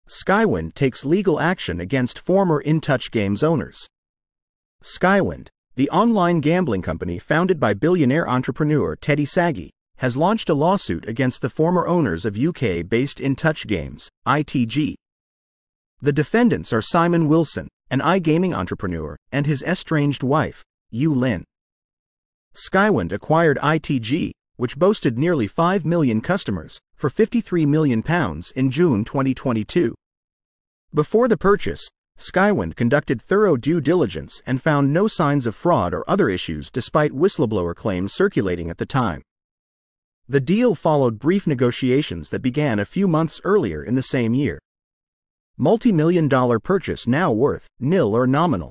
Skywind takes legal action against former InTouch Games owners. Skywind, the online gambling company founded by billionaire entrepreneur Teddy Sagi, has launched a lawsuit against the former owners of UK-based InTouch Games, ITG. The defendants are Simon Wilson, an iGaming entrepreneur, and his estranged wife, Yu Lin. Skywind acquired ITG, which boasted nearly 5 million customers, for £53 million in June 2022. Before the purchase, Skywind conducted thorough due diligence and found no signs of fraud or other issues despite whistleblower claims circulating at the time. The deal followed brief negotiations that began a few months earlier in the same year. Multi-million-dollar purchase now worth nil or nominal.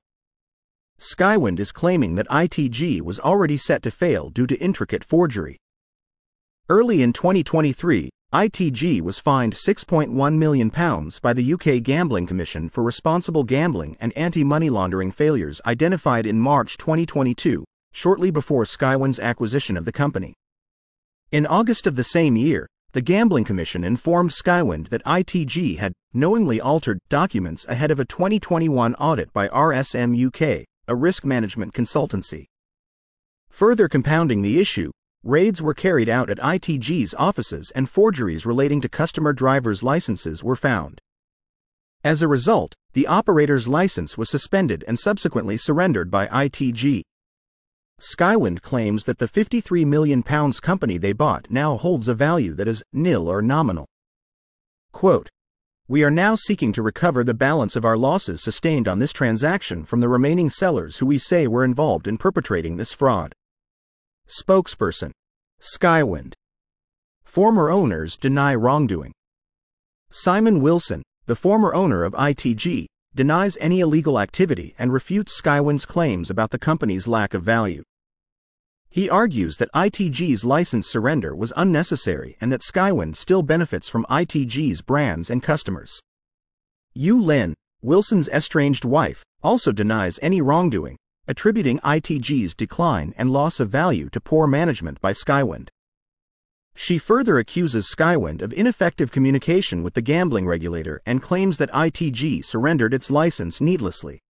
Skywind is claiming that ITG was already set to fail due to intricate forgery. Early in 2023, ITG was fined £6.1 million by the UK Gambling Commission for responsible gambling and anti-money laundering failures identified in March 2022, shortly before Skywind's acquisition of the company. In August of the same year, the Gambling Commission informed Skywind that ITG had knowingly altered documents ahead of a 2021 audit by RSM UK, a risk management consultancy. Further compounding the issue, raids were carried out at ITG's offices and forgeries relating to customer drivers' licenses were found. As a result, the operator's license was suspended and subsequently surrendered by ITG. Skywind claims that the £53 million company they bought now holds a value that is nil or nominal. Quote, "We are now seeking to recover the balance of our losses sustained on this transaction from the remaining sellers who we say were involved in perpetrating this fraud." Spokesperson, Skywind. Former owners deny wrongdoing. Simon Wilson, the former owner of ITG, denies any illegal activity and refutes Skywind's claims about the company's lack of value. He argues that ITG's license surrender was unnecessary and that Skywind still benefits from ITG's brands and customers. Yu Lin, Wilson's estranged wife, also denies any wrongdoing, attributing ITG's decline and loss of value to poor management by Skywind. She further accuses Skywind of ineffective communication with the gambling regulator and claims that ITG surrendered its license needlessly.